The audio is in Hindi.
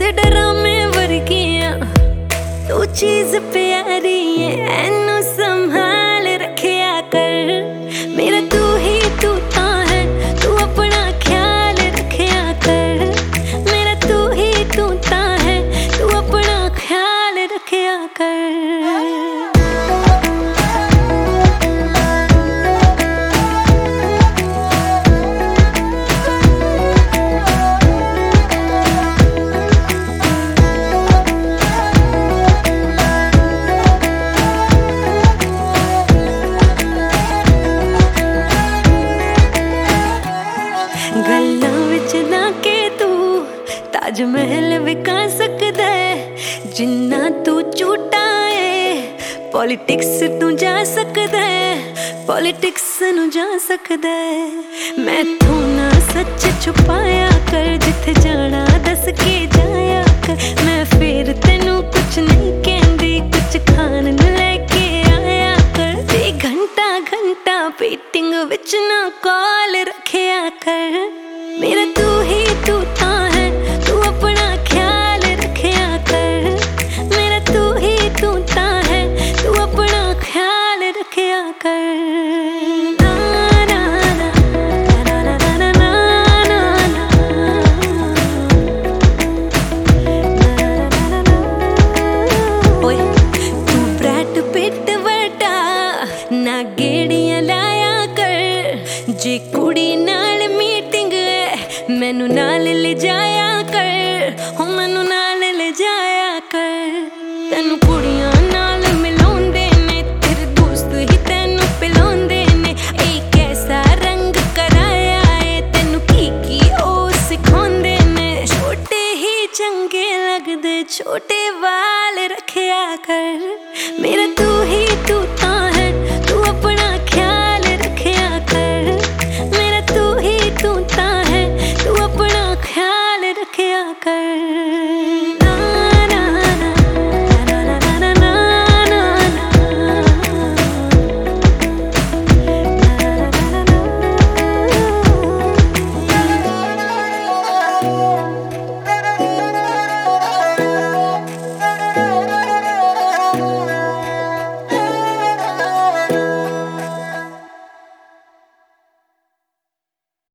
वैसे डरामे वर्गिया तू चीज प्यारी है, एनू संभाल रखिया कर। मेरा तू ही तू ता है, तू अपना ख्याल रखिया कर। मेरा तू ही तू ता है, तू अपना ख्याल रखिया कर। गल्लां विच ना के तू ताज महल विका सकदा है, जिन्ना तू झूठा है पॉलिटिक्स तू जा सकदा है, पॉलिटिक्स नू जा सकदा है। मैं तू ना सच छुपाया कर, जिथे जाना दस के जाया कर। मैं फिर तेनू कुछ नहीं कहंदी, कुछ खान नू लेके आया कर। ते घंटा घंटा मीटिंग विच ना कॉल रखिया कर। मेरा तू ही तू ता है, तू अपना ख्याल रखिया कर। मेरा तू ही तू ता है, तू अपना ख्याल रखिया कर। ओए तू ब्रैड पिट वर्टा ना गेड़ियां लाया कर। जे कुड़ी नाल मीटिंग मैनू नाल ले जाया कर, हो मैनू नाल ले जाया कर। तेनू कुड़ियां नाल मिलाउंदे ने, तेरे दोस्त ही तेनू पिलाउंदे ने। एक कैसा रंग कराया है, तेनू की ओ सिखाउंदे ने। छोटे ही चंगे लगदे, छोटे वाल रखिया कर। मेरा तू ही तू